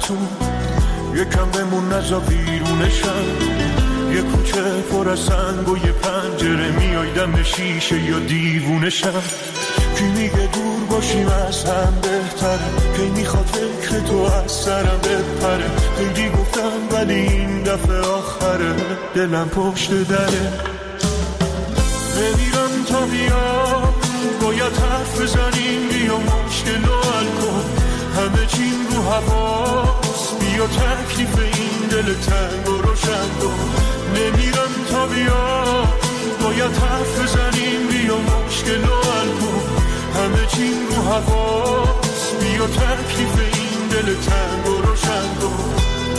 همتون یکم بمون نزا بیرونشم، یه کوچه پر از سنگ و یه پنجره میای دم شیشه یا دیوونشم. کی میگه دور باشیم از هم بهتره، کی میخواد فکر تو از سرم بپره. خیلی گفتم ولی این دفعه آخره، دلم پشت دره. نمیرم تا بیا باید حرف بزنیم، بیا مشکل رو حل کن، همه چیم رو حواس، بیا تکلیف این دل تنگ و روشن کن. نمیرم تا بیا باید حرف بزنیم، بیا مشکل رو حل کن، همه چیم رو حواس، بیا تکلیف این دل تنگ و روشن کن.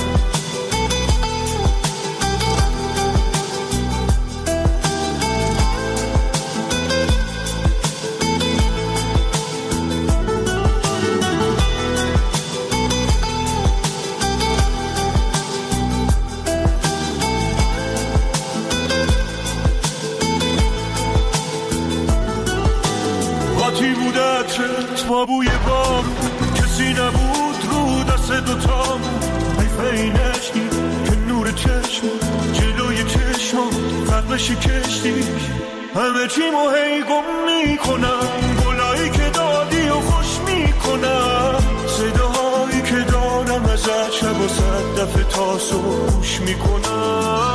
با بوی بام کسی نبود رو دست دوتام، حیفه این عشقی که نور چشم جلوی چشم فرقشی کشتی. همه چی مو هی گم میکنم، گلایی که دادی و خوش میکنم، صداهایی که دارم ازت شب و صد دفعه تاسو گوش میکنم.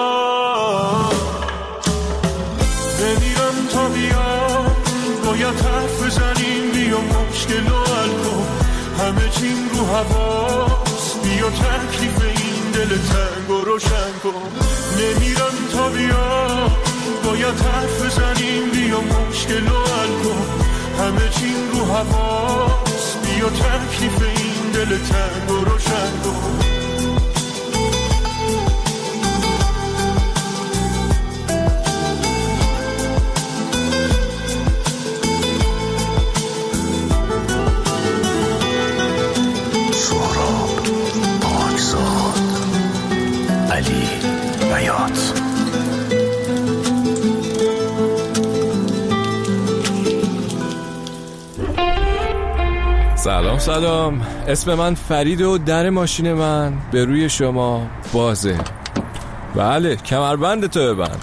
نمیرم تا بیا باید حرف بزنیم، بیا مشکل رو حل کن، همه چیم رو حواس، بیا تکلیف این دل تنگ و روشن کن. نمیرم تا بیا باید حرف بزنیم، بیا مشکل رو حل کن، همه چیم رو حواس، بیا تکلیف این دل تنگ و روشن کن. سلام، اسم من فرید و در ماشین من به روی شما بازه. بله، کمربند تو ببند.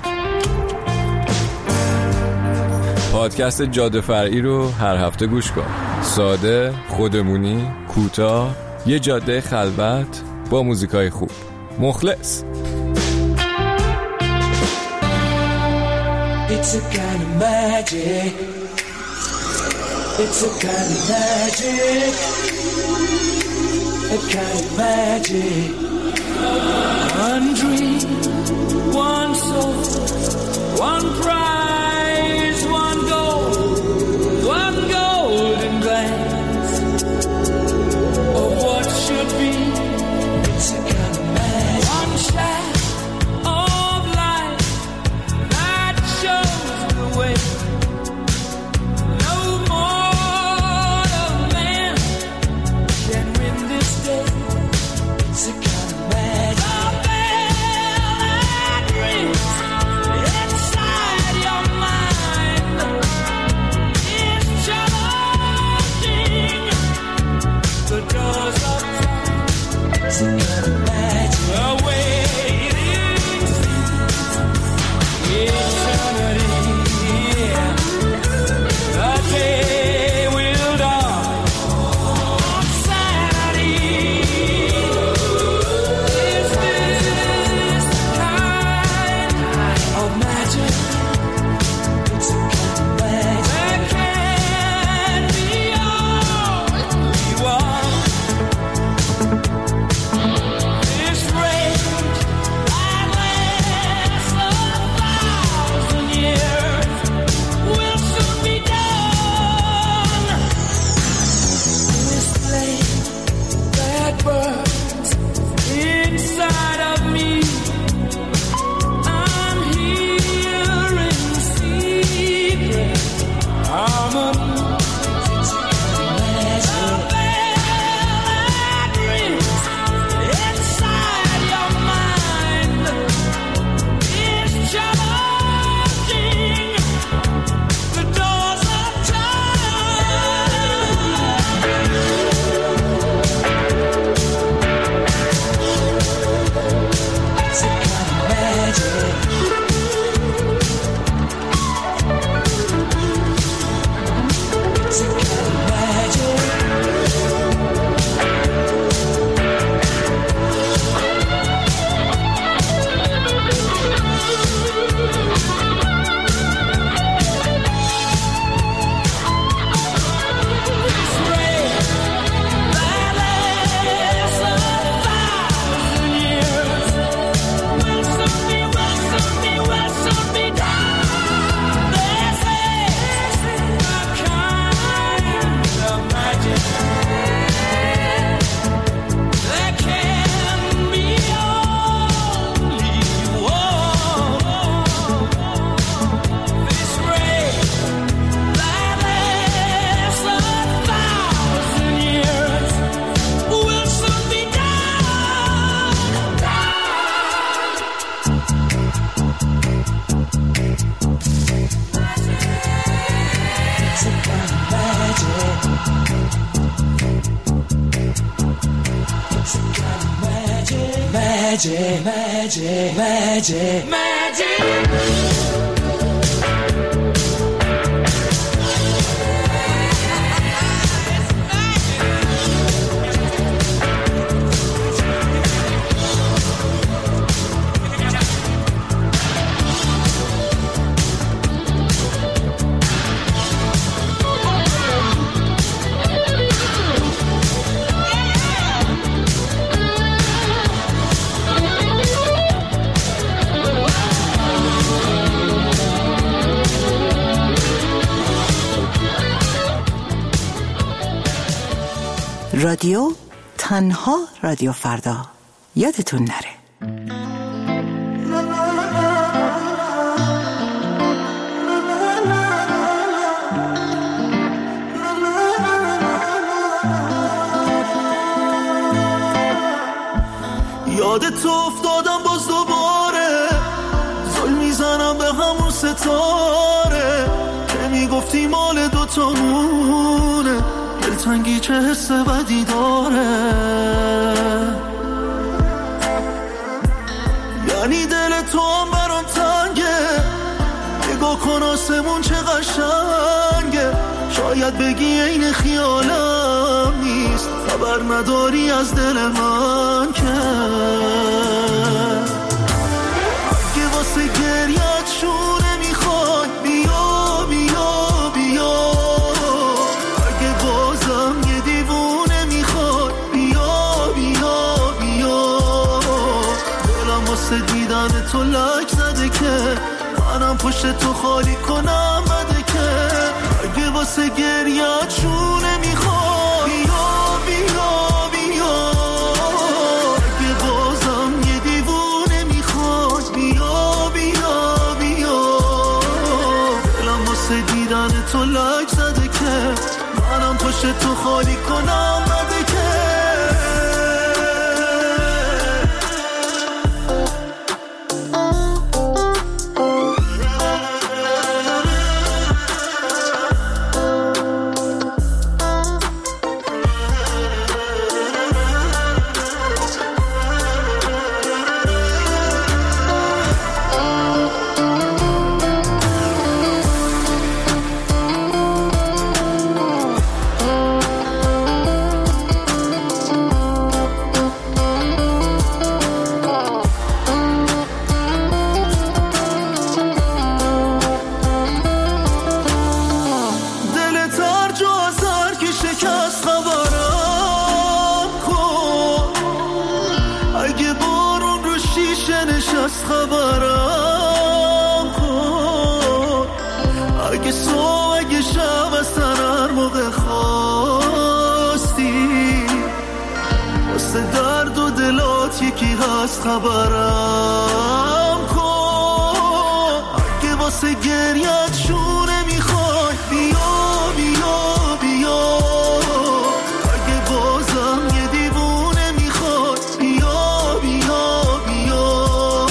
پادکست جاده فرعی رو هر هفته گوش کن. ساده، خودمونی، کوتاه، یه جاده خلوت با موزیکای خوب. مخلص. It's a kind of magic. It's a kind of magic. A kind of magic. One dream, one soul, one prize, one golden glance of what should be. It's a kind of magic. One shaft of light that shows the way. It's a kind of magic. magic, magic, magic, magic. رادیو تنها رادیو فردا، یادتون نره. یادت افتادم باز دوباره، زل میزنم به همون ستاره که میگفتی مال دوتامونه، دلتنگی چه حس بدی داره. یعنی دل تو هم برام تنگه، نگاه کن آسمون چه قشنگه، شاید بگی این خیالم نیست، خبر نداری از دل من که اگه واسه گریت شونه میخوای بیا بیا بیا، اگه بازم یه دیوونه میخوای بیا بیا بیا، دلم واسه دیدن تو لک زده که منم پشت تو خالی کنم بده که اگه واسه گریت شونه میخوای بیا بیا بیا، اگه بازم یه دیوونه میخوای بیا بیا بیا، دلم واسه دیدن تو لک زده که منم پشت تو خالی کنم بده که خبرم کن، اگه صبح اگه شب از هر موقع خواستی واسه درد و دلات یکی هست خبرم کن، اگه واسه گریت شونه میخوای بیا بیا بیا، اگه بازم یه دیوونه میخوای بیا بیا بیا،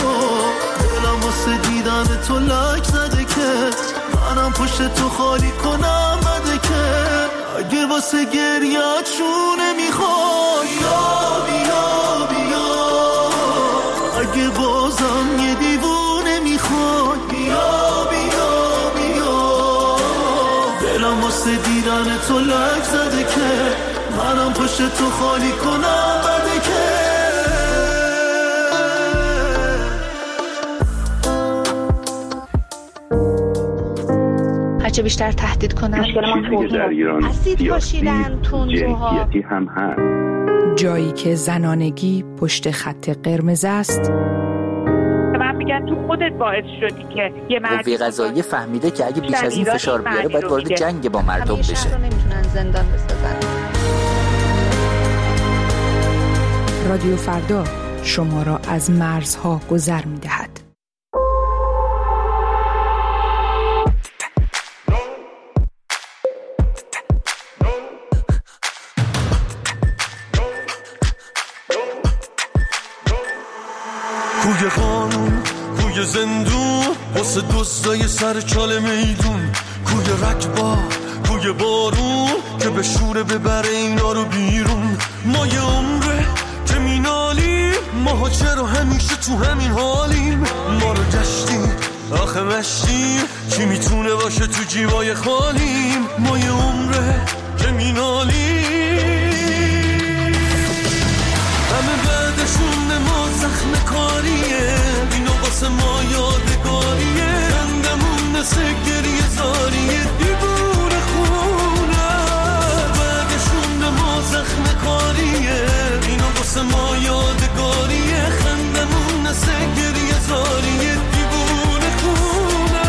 دیدن تو لک زده که منم پشت تو خالی کنم بده که اگه واسه گریت شونه میخوای بیا بیا بیا، اگه بازم یه دیوونه میخوای بیا بیا بیا، دلم واسه دیدن تو لک زده که منم پشت تو خالی کنم بده که هرچه بیشتر تهدید کنن چیزی که در ایران سیاسی جنسیتی هم هست، جایی که زنانگی پشت خط قرمز است. من میگم تو خودت باعث شدی که یه قوه قضاییه فهمیده که اگه بیش از این فشار بیاره باید وارد جنگ با مردم بشه. همیشه رو نمیتونن زندان بسازن. رادیو فردا شما را از مرزها گذر میدهد. کوی قانون، کوی زندون، واسه دوستای سر چال میدون، کوی رکبا، کوی بارون که به شوره ببره اینا رو بیرون، ما یه عمره که مینالیم ماها چرا همیشه تو همین حالیم؟ ما رو گشتیم آخه مشتیم، کی میتونه باشه تو جیبای خالیم؟ ما یه عمره که مینالیم، همه بعدشون ما زخم کاریه، اینو واسه ما یادگاریه، خندمون نسه گریه زاریه، دیوونه خونه بعدشون ما زخم کاریه، اینو واسه ما یادگاریه، خندمون نسه گریه زاریه، دیوونه خونه.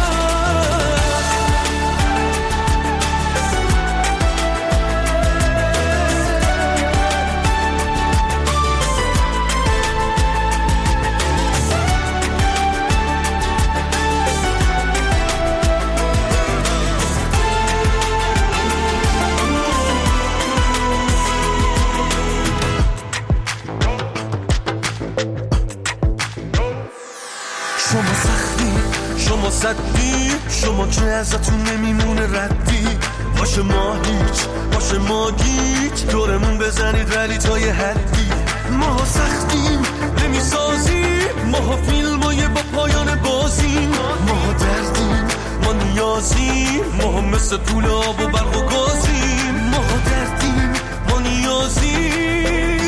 شما سختی، شما صدی، شما که ازتون نمیمونه ردی، باشه ما هیچ، باشه ما گیج، دورمون بزنید ولی تا یه حدی. ما سختیم نمیسازیم، ما فیلمای با پایان بازیم، ما دردیم، ما نیازیم، ما مثل طول آب و برق و گازیم، ما دردیم، ما نیازیم،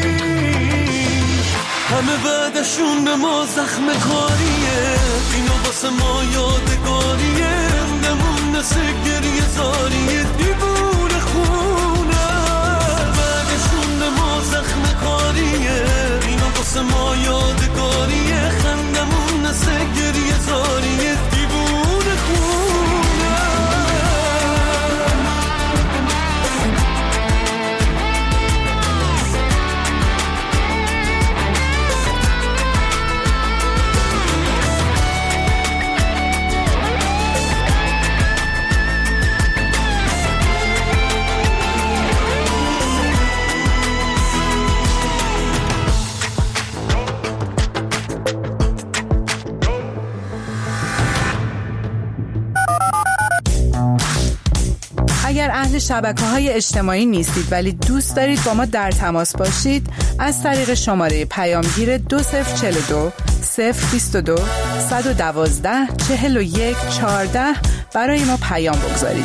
همه بعدشون به ما زخم کاریه، اینو واسه ما یادگاریه، رندمون نسه گریه زاریه، دیوونه خونه بعدشون به ما زخم کاریه، اینو واسه ما یادگاریه، خندمون نسه گریه زاریه، دیوونه خونه. اگر اهل شبکه‌های اجتماعی نیستید ولی دوست دارید با ما در تماس باشید، از طریق شماره پیامگیر 2042 022 112 41 14 برای ما پیام بگذارید.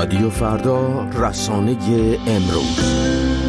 رادیو فردا، رسانه امروز.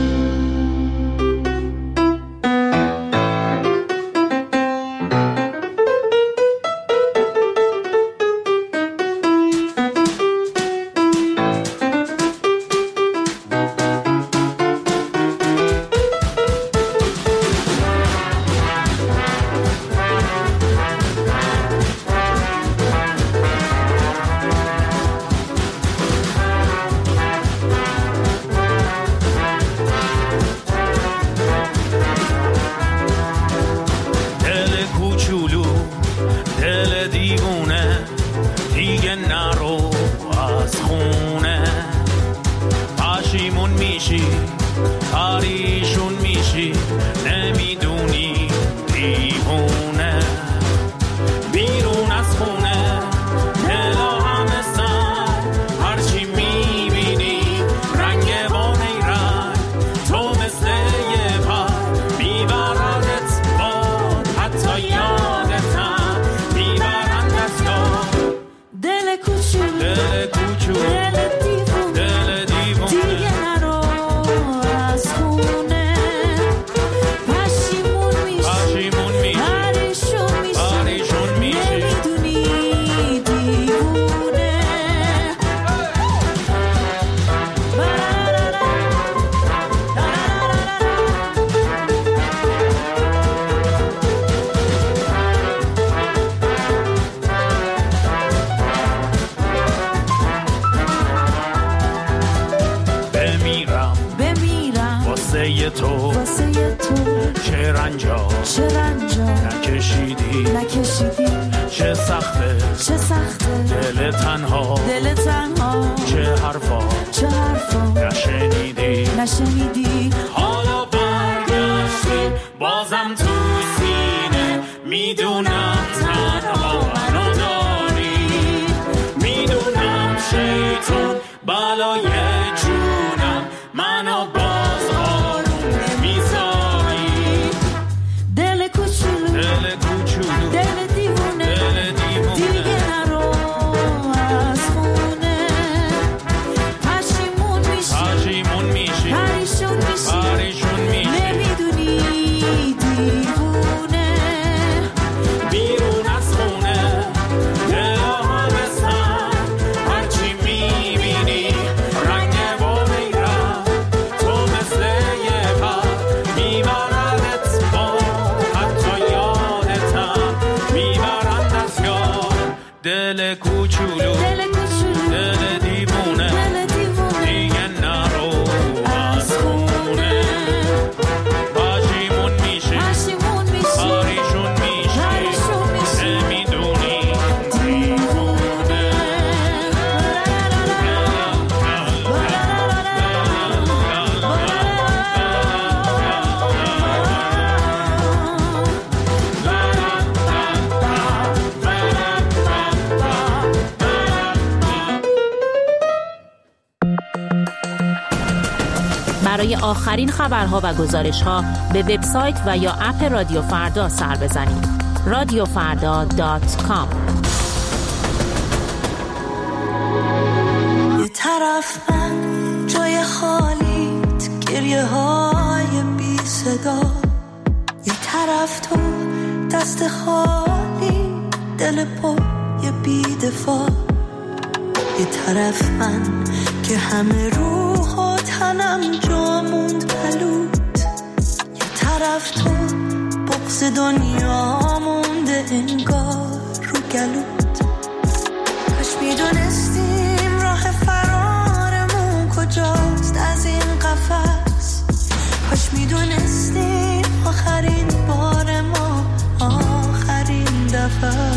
نشنیدی حالا برگشتی بازم تو سینه میدونم تنها منو داری میدونم شیطون بالای جونم منو باز آروم نمیذاری دل کوچولو دل دیوونه دیگه نرو از خونه پشیمون میشی پریشون میشی نمیدونی دیوونه بیرون از خونه دل آهنستن هرچی میبینی رنگ و میرم تو مثل یه پر میبردت با حتی یادتم میبرند از یاد دل کوچولو دل دیوونه دیگه نرو از خونه پشیمون میشی پریشون میشی نمیدونی دیوونه برای آخرین خبرها و گزارش‌ها به وبسایت و یا اپ رادیو فردا سر بزنید. radiofarda.com. یه طرف من جای خالیت گریه های بی صدا یه طرف تو دست خالی دل پر یه بی دفاع یه طرف من که همه روح و تنم جا موند پلوت یه طرف تو بغض دنیا مونده انگار رو گلوت کاش میدونستیم راه فرارمون کجاست از این قفس کاش میدونستیم آخرین بار ما آخرین دفعه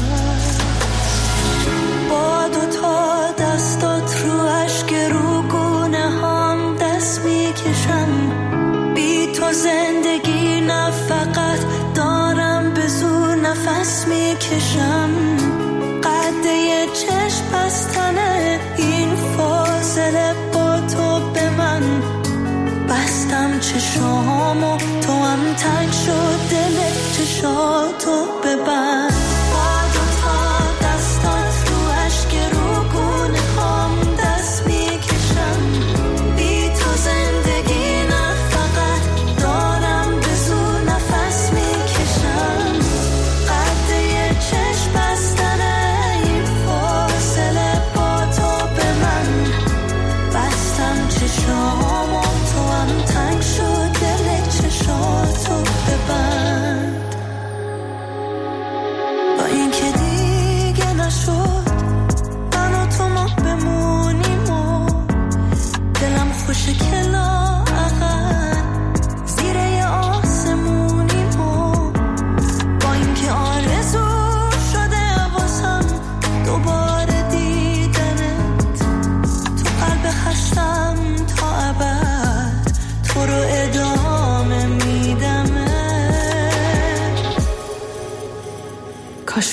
با دوتا دستات رو اشک رو گونه هم دست میکشم بی تو زندگی نه فقط دارم به زور نفس میکشم قده چشم بستنه این فاصله با تو به من بستم چشامو تو هم تنگ شد دل چشاتو ببند با دوتا دستات رو اشک رو گونه هم دست میکشم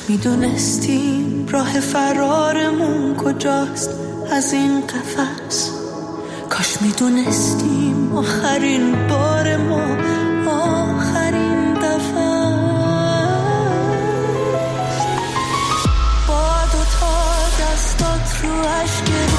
کاش میدونستیم راه فرارمون کجاست از این قفس. کاش میدونستیم آخرین بار ما آخرین دفعه با دوتا دستات رو اشک